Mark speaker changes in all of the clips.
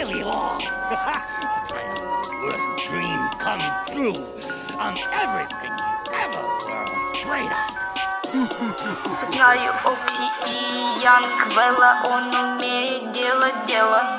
Speaker 1: really long. My worst dream come true. I'm everything you ever were afraid of.
Speaker 2: Знаю Окси и Янг Велла, он умеет делать дело.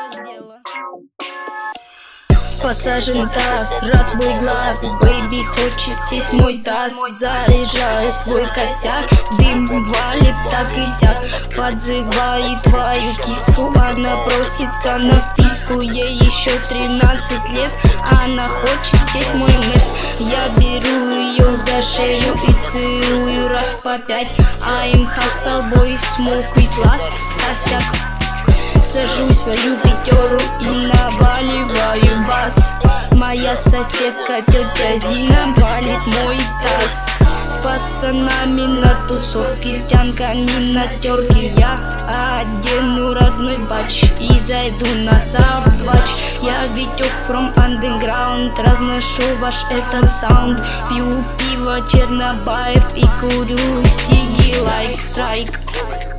Speaker 2: Посажен таз, рад мой глаз, бэйби хочет сесть мой таз. Заряжаю свой косяк, дым валит так и сяк. Подзываю твою киску, она просится на вписку. Ей еще 13 лет, она хочет сесть мой мерс. Я беру ее за шею и целую раз по 5. I'm hustle boy, smoke with last, косяк. Сажусь в свою пятеру и наваливаю бас. Моя соседка тетя Зина валит мой таз. С пацанами на тусовке, с тянками на терке. Я одену родной бач и зайду на сабвач. Я Витек from underground, разношу ваш этот саунд. Пью пиво Чернобаев и курю сиги like strike.